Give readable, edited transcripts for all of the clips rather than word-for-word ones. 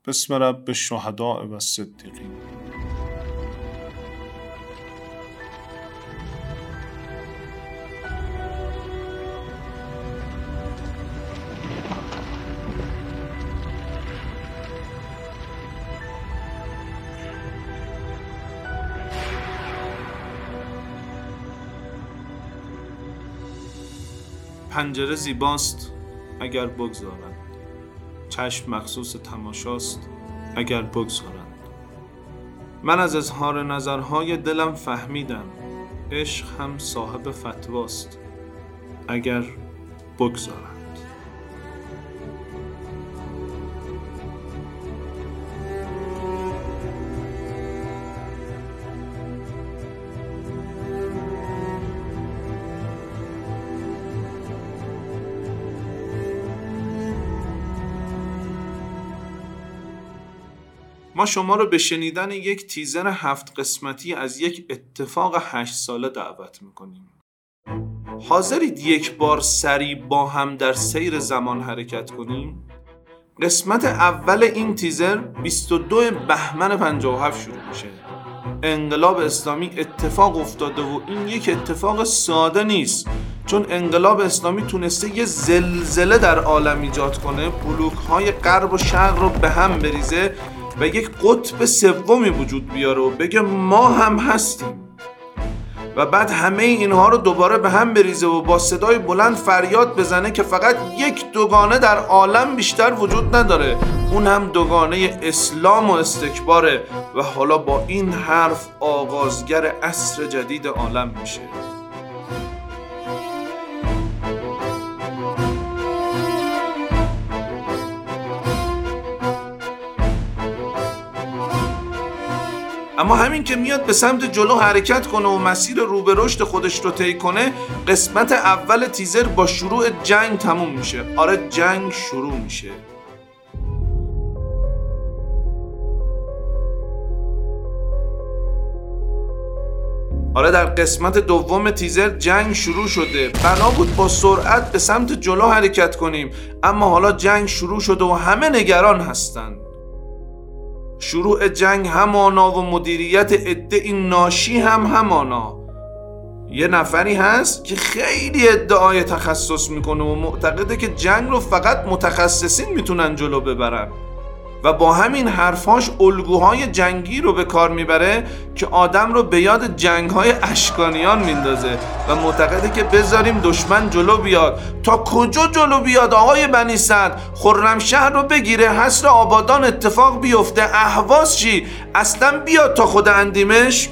باسم رب الشهداء و الصدیقین. پنجره زیباست اگر بگذارند، چشم مخصوص تماشاست اگر بگذارند. من از اظهار نظرهای دلم فهمیدم عشق هم صاحب فتواست اگر بگذارند. ما شما رو به شنیدن یک تیزر 7 قسمتی از یک اتفاق 8 ساله دعوت میکنیم. حاضرید یک بار سریع با هم در سیر زمان حرکت کنیم؟ قسمت اول این تیزر 22 بهمن 57 شروع میشه. انقلاب اسلامی اتفاق افتاده و این یک اتفاق ساده نیست، چون انقلاب اسلامی تونسته یه زلزله در عالم ایجاد کنه، بلوک‌های غرب و شرق رو به هم بریزه و یک قطب سومی وجود بیاره و بگه ما هم هستیم و بعد همه اینها رو دوباره به هم بریزه و با صدای بلند فریاد بزنه که فقط یک دوگانه در عالم بیشتر وجود نداره، اون هم دوگانه اسلام و استکباره و حالا با این حرف آغازگر عصر جدید عالم میشه. اما همین که میاد به سمت جلو حرکت کنه و مسیر رو به رشد خودش رو طی کنه، قسمت اول تیزر با شروع جنگ تموم میشه. آره جنگ شروع میشه. آره در قسمت دوم تیزر جنگ شروع شده. بنا بود با سرعت به سمت جلو حرکت کنیم، اما حالا جنگ شروع شده و همه نگران هستن. شروع جنگ همانا و مدیریت ادعای ناشی هم همانا. یه نفری هست که خیلی ادعای تخصص میکنه و معتقده که جنگ رو فقط متخصصین میتونن جلو ببرن و با همین حرفاش الگوهای جنگی رو به کار میبره که آدم رو به یاد جنگهای اشکانیان میندازه و معتقده که بذاریم دشمن جلو بیاد. تا کجا جلو بیاد آقای بنی سعد؟ خرمشهر رو بگیره، حصر آبادان اتفاق بیفته، اهواز چی؟ اصلا بیاد تا خود اندیمشک؟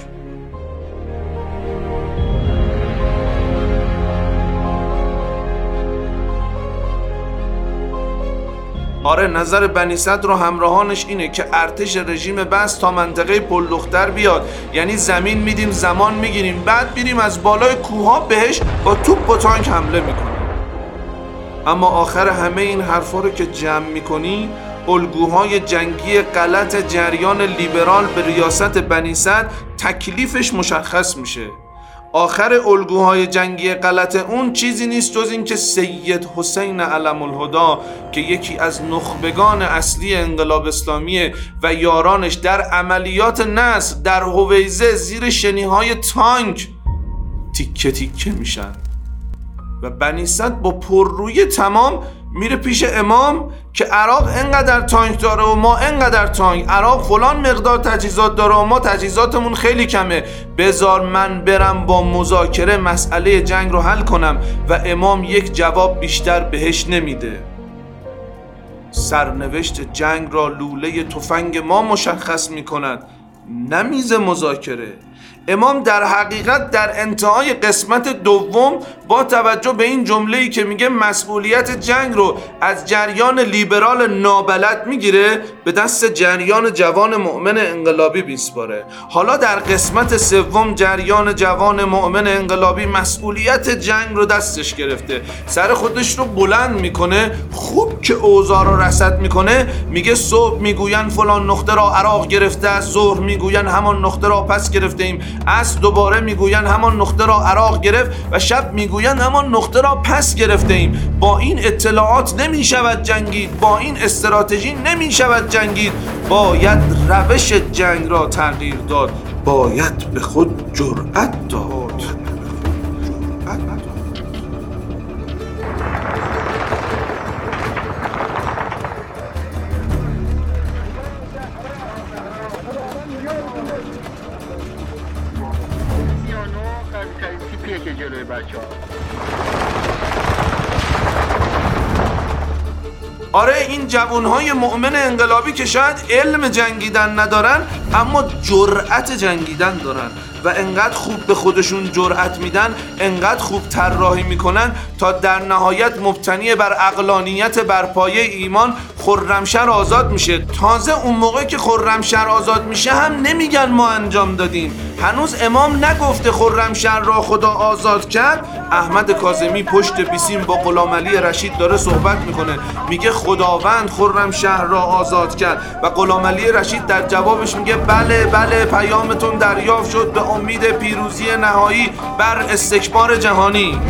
آره نظر بنی صدر و همراهانش اینه که ارتش رژیم بس تا منطقه پلدختر بیاد، یعنی زمین میدیم زمان میگیریم، بعد میریم از بالای کوها بهش با توپ و تانک حمله میکنیم. اما آخر همه این حرفا رو که جمع میکنی، الگوهای جنگی غلط جریان لیبرال به ریاست بنی صدر تکلیفش مشخص میشه. آخر الگوهای جنگی غلط اون چیزی نیست جز این که سید حسین علم الهدا که یکی از نخبگان اصلی انقلاب اسلامیه و یارانش در عملیات نصر در هویزه زیر شنیهای تانک تیکه تیکه میشن و بنی صدر با پررویی تمام میره پیش امام که عراق انقدر تانک داره و ما انقدر تانک، عراق فلان مقدار تجهیزات داره و ما تجهیزاتمون خیلی کمه، بذار من برم با مذاکره مسئله جنگ رو حل کنم و امام یک جواب بیشتر بهش نمیده. سرنوشت جنگ را لوله تفنگ ما مشخص میکند، نه میز مذاکره. امام در حقیقت در انتهای قسمت دوم با توجه به این جمله‌ای که میگه مسئولیت جنگ رو از جریان لیبرال نابلد میگیره به دست جریان جوان مؤمن انقلابی میسپاره. حالا در قسمت سوم جریان جوان مؤمن انقلابی مسئولیت جنگ رو دستش گرفته، سر خودش رو بلند میکنه، خوب که اوضاع رو رصد میکنه، میگه صبح میگوین فلان نقطه را عراق گرفته است، ظهر میگوین همان نقطه را پس گرفته ایم، عصر دوباره میگویند همان نقطه را عراق گرفت و شب میگویند همان نقطه را پس گرفته ایم. با این اطلاعات نمیشود جنگید، با این استراتژی نمیشود جنگید. باید روش جنگ را تغییر داد، باید به خود جرأت داد. آره، این جوانهای مؤمن انقلابی که شاید علم جنگیدن ندارن اما جرأت جنگیدن دارن و انقدر خوب به خودشون جرأت میدن، انقدر خوب طراحی میکنن تا در نهایت مبتنی بر عقلانیت بر پایه ایمان خرمشهر آزاد میشه. تازه اون موقع که خرمشهر آزاد میشه هم نمیگن ما انجام دادیم. هنوز امام نگفته خرمشهر را خدا آزاد کرد. احمد کاظمی پشت بیسیم با غلامعلی رشید داره صحبت میکنه، میگه خداوند خرمشهر را آزاد کرد و غلامعلی رشید در جوابش میگه بله بله، پیامتون دریافت شد به امید پیروزی نهایی بر استکبار جهانی.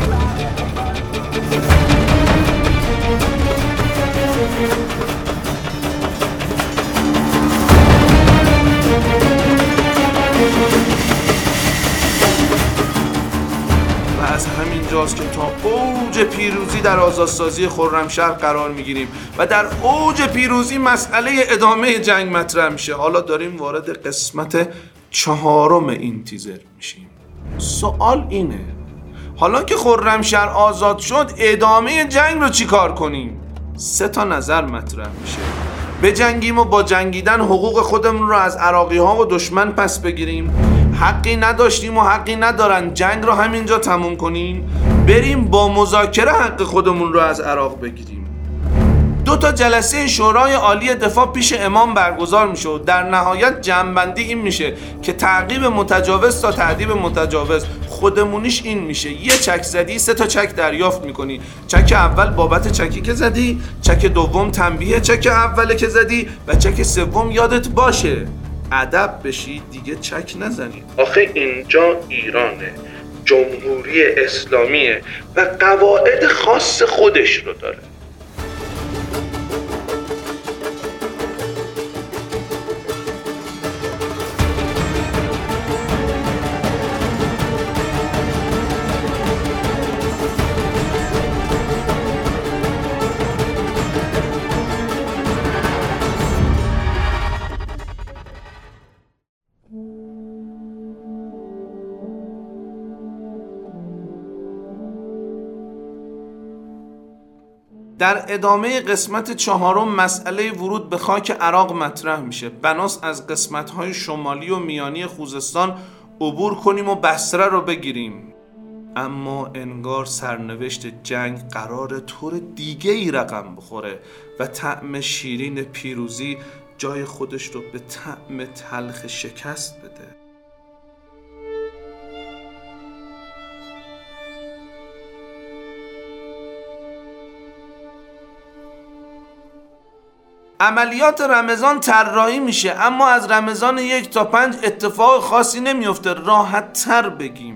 و از همین جاست که تا اوج پیروزی در آزادسازی خرمشهر قرار میگیریم و در اوج پیروزی مسئله ادامه جنگ مطرح میشه. حالا داریم وارد قسمت 4 این تیزر میشیم. سوال اینه، حالا که خرمشهر آزاد شد ادامه جنگ رو چی کار کنیم؟ 3 نظر مطرح میشه. بجنگیم و با جنگیدن حقوق خودمون رو از عراقی ها و دشمن پس بگیریم، حقی نداشتیم و حقی ندارن، جنگ رو همینجا تموم کنیم، بریم با مذاکره حق خودمون رو از عراق بگیریم. 2 جلسه شورای عالی دفاع پیش امام برگزار میشه و در نهایت جمع‌بندی این میشه که تعقیب متجاوز تا تعقیب متجاوز، خودمونیش این میشه: یه چک زدی 3 چک دریافت میکنی. چک اول بابت چکی که زدی، چک دوم تنبیه چک اوله که زدی و چک سوم یادت باشه ادب بشی دیگه چک نزنی. آخه اینجا ایرانه، جمهوری اسلامیه و قواعد خاص خودش رو داره. در ادامه قسمت 4 مسئله ورود به خاک عراق مطرح میشه. بناس از قسمت‌های شمالی و میانی خوزستان عبور کنیم و بصره رو بگیریم. اما انگار سرنوشت جنگ قرار طور دیگه ای رقم بخوره و طعم شیرین پیروزی جای خودش رو به طعم تلخ شکست بده. عملیات رمضان طراحی میشه اما از رمضان 1 تا 5 اتفاق خاصی نمیفته. راحت تر بگیم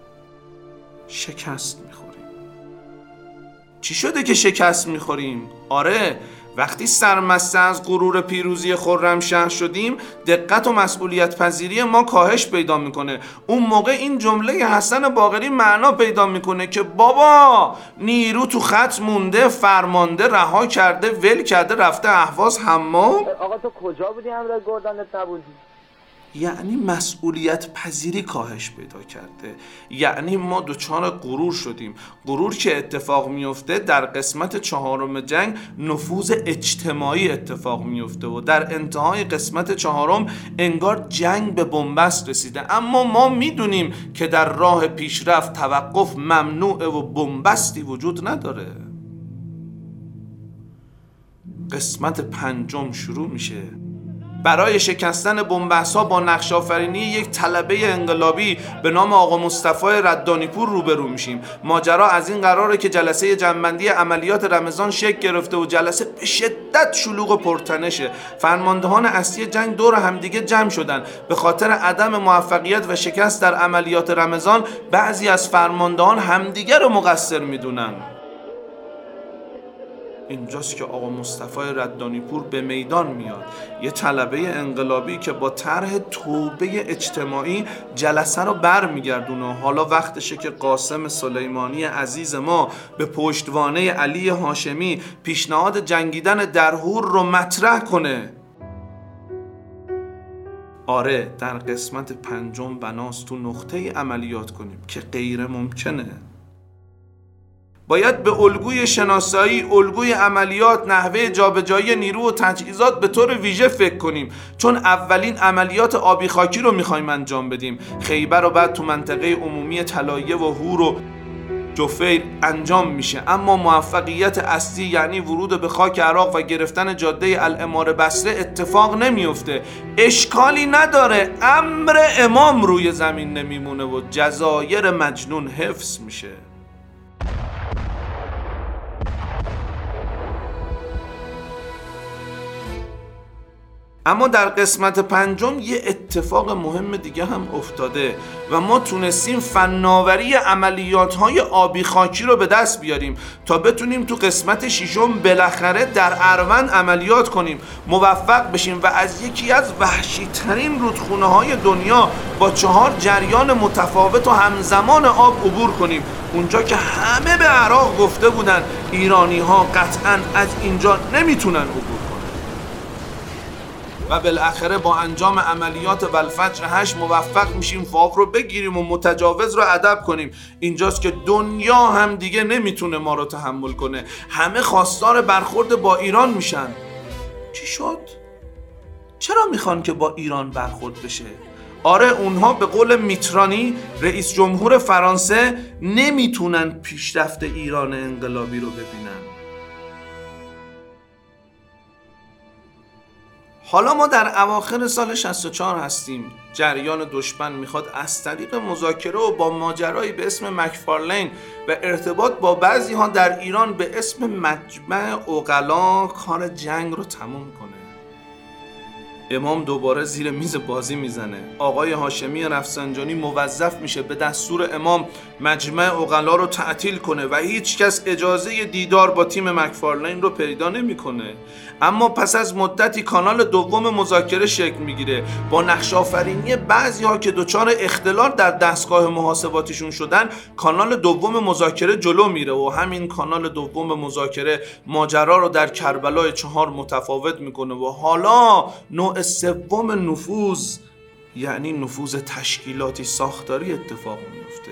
شکست میخوریم. چی شده که شکست میخوریم؟ آره، وقتی سرمسته از غرور پیروزی خرمشهر شدیم دقت و مسئولیت پذیری ما کاهش پیدا میکنه. اون موقع این جمله حسن باقری معنا پیدا میکنه که بابا نیرو تو خط مونده، فرمانده رها کرده، ول کرده، رفته اهواز حمام. آقا تو کجا بودی همراه گردنت نبودی؟ یعنی مسئولیت پذیری کاهش پیدا کرده، یعنی ما دچار غرور شدیم. غرور که اتفاق میفته در قسمت 4 جنگ نفوذ اجتماعی اتفاق میفته و در انتهای قسمت 4 انگار جنگ به بنبست رسیده. اما ما میدونیم که در راه پیشرفت توقف ممنوعه و بنبستی وجود نداره. قسمت 5 شروع میشه برای شکستن بن‌بست‌ها با نقش‌آفرینی یک طلبه انقلابی به نام آقا مصطفی ردانی‌پور روبرو میشیم. ماجرا از این قراره که جلسه جمع‌بندی عملیات رمضان شکل گرفته و جلسه به شدت شلوغ و پرتنشه. فرماندهان اصلی جنگ دور همدیگه جمع شدن. به خاطر عدم موفقیت و شکست در عملیات رمضان بعضی از فرماندهان همدیگه رو مقصر میدونن. اینجاست که آقا مصطفی ردانی‌پور به میدان میاد، یه طلبه انقلابی که با طرح توبه اجتماعی جلسه رو برمیگردونه. حالا وقتشه که قاسم سلیمانی عزیز ما به پشتوانه علی هاشمی پیشنهاد جنگیدن در هور رو مطرح کنه. آره، در قسمت 5 بناست تو نقطه عملیات کنیم که غیر ممکنه. باید به الگوی شناسایی، الگوی عملیات، نحوه جابجایی نیرو و تجهیزات به طور ویژه فکر کنیم، چون اولین عملیات آبی خاکی رو میخوایم انجام بدیم. خیبر رو بعد تو منطقه عمومی طلایه و هور و جفیر انجام میشه، اما موفقیت اصلی یعنی ورود به خاک عراق و گرفتن جاده العماره بصره اتفاق نمیفته. اشکالی نداره، امر امام روی زمین نمیمونه و جزایر مجنون حفظ میشه. اما در قسمت 5 یه اتفاق مهم دیگه هم افتاده و ما تونستیم فناوری عملیات‌های آبی خاکی رو به دست بیاریم تا بتونیم تو قسمت 6 بالاخره در اروند عملیات کنیم، موفق بشیم و از یکی از وحشی‌ترین رودخونه‌های دنیا با 4 جریان متفاوت و همزمان آب عبور کنیم. اونجا که همه به عراق گفته بودن ایرانی‌ها قطعاً از اینجا نمیتونن عبور کنن. و بالاخره با انجام عملیات والفجر 8 موفق میشیم فاق رو بگیریم و متجاوز رو ادب کنیم. اینجاست که دنیا هم دیگه نمیتونه ما رو تحمل کنه، همه خواستار برخورد با ایران میشن. چی شد؟ چرا میخوان که با ایران برخورد بشه؟ آره، اونها به قول میترانی رئیس جمهور فرانسه نمیتونن پیشرفت ایران انقلابی رو ببینن. حالا ما در اواخر سال 64 هستیم. جریان دشمن میخواد از طریق مذاکره و با ماجرایی به اسم مکفارلین و ارتباط با بعضی ها در ایران به اسم مجمع عقلا کار جنگ رو تموم کنه. امام دوباره زیر میز بازی میزنه. آقای هاشمی رفسنجانی موظف میشه به دستور امام مجمع عقلا رو تعطیل کنه و هیچ کس اجازه دیدار با تیم مکفارلین رو پیدا نمیکنه. اما پس از مدتی کانال دوم مذاکره شکل میگیره. با نقش آفرینی بعضی‌ها که دچار اختلال در دستگاه محاسباتیشون شدن، کانال دوم مذاکره جلو میره و همین کانال دوم مذاکره ماجرا رو در کربلای 4 متفاوت میکنه و حالا نوع سوم نفوذ، یعنی نفوذ تشکیلاتی ساختاری اتفاق میفته.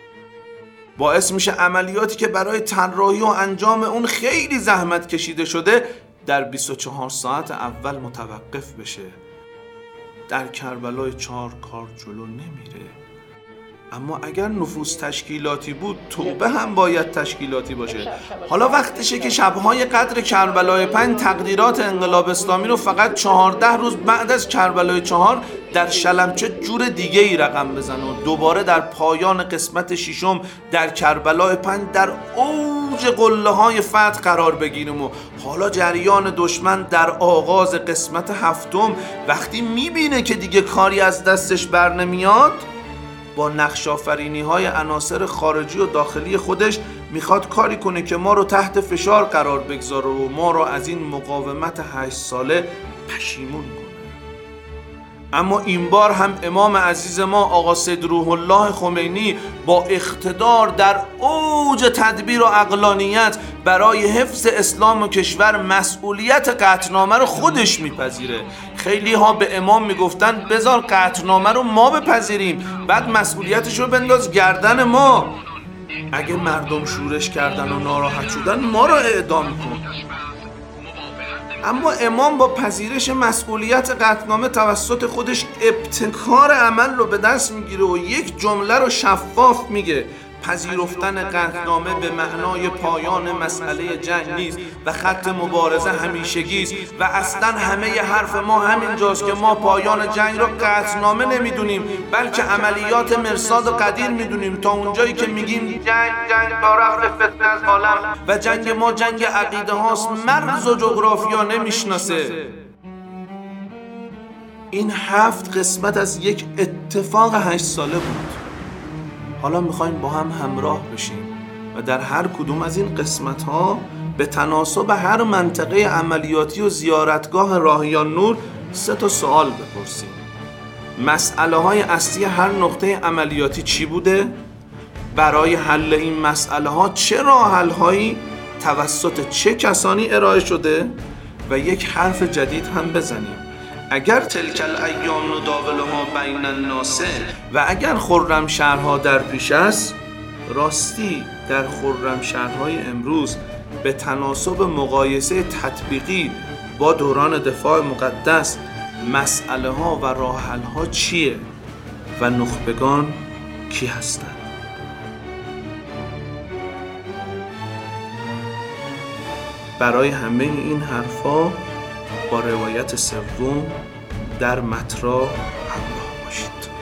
باعث میشه عملیاتی که برای طراحی و انجام اون خیلی زحمت کشیده شده در 24 ساعت اول متوقف بشه. در کربلای 4 کار جلو نمیره. اما اگر نفوذ تشکیلاتی بود، توبه هم باید تشکیلاتی باشه. حالا وقتشه که شبهای قدر کربلای 5 تقدیرات انقلاب اسلامی رو فقط 14 روز بعد از کربلای 4 در شلمچه جور دیگه ای رقم بزنه و دوباره در پایان قسمت 6 در کربلای 5 در اوج قله های فتح قرار بگیریم. و حالا جریان دشمن در آغاز قسمت 7 وقتی میبینه که دیگه کاری از دستش بر نمیاد، با نقش آفرینی های عناصر خارجی و داخلی خودش میخواد کاری کنه که ما رو تحت فشار قرار بگذاره و ما رو از این مقاومت 8 ساله پشیمون کنه. اما این بار هم امام عزیز ما آقا سید روح الله خمینی با اقتدار در اوج تدبیر و عقلانیت برای حفظ اسلام و کشور مسئولیت قطعنامه رو خودش میپذیره. خیلی ها به امام میگفتن بذار قطعنامه رو ما بپذیریم، بعد مسئولیتش رو بنداز گردن ما. اگه مردم شورش کردن و ناراحت شدن ما رو اعدام کن. اما امام با پذیرش مسئولیت قطعنامه توسط خودش ابتکار عمل رو به دست میگیره و یک جمله رو شفاف میگه: پذیرفتن قطعنامه به معنای پایان مسئله جنگ نیست و خط مبارزه همیشگی است و اصلا همه حرف ما همینجاست که ما پایان جنگ را قطعنامه نمیدونیم، بلکه عملیات مرصاد و قدیر میدونیم، تا اونجایی که میگیم جنگ تا رفع فتنه از عالم و جنگ ما جنگ عقیده هاست، مرز و جغرافیا نمیشناسه. این 7 قسمت از یک اتفاق 8 ساله بود. حالا میخوایم با هم همراه بشیم و در هر کدوم از این قسمت ها به تناسب هر منطقه عملیاتی و زیارتگاه راهیان نور 3 سوال بپرسیم. مسئله های اصلی هر نقطه عملیاتی چی بوده؟ برای حل این مسئله ها چه راه حل هایی توسط چه کسانی ارائه شده؟ و یک حرف جدید هم بزنیم. اگر تلک الایام نداولها بین الناس، و اگر خرمشهرها در پیش است، راستی در خرمشهرهای امروز به تناسب مقایسه تطبیقی با دوران دفاع مقدس مسئله ها و راه حل ها چیه و نخبگان کی هستند؟ برای همه این حرفا با روایت سوم در مترا همراه باشید.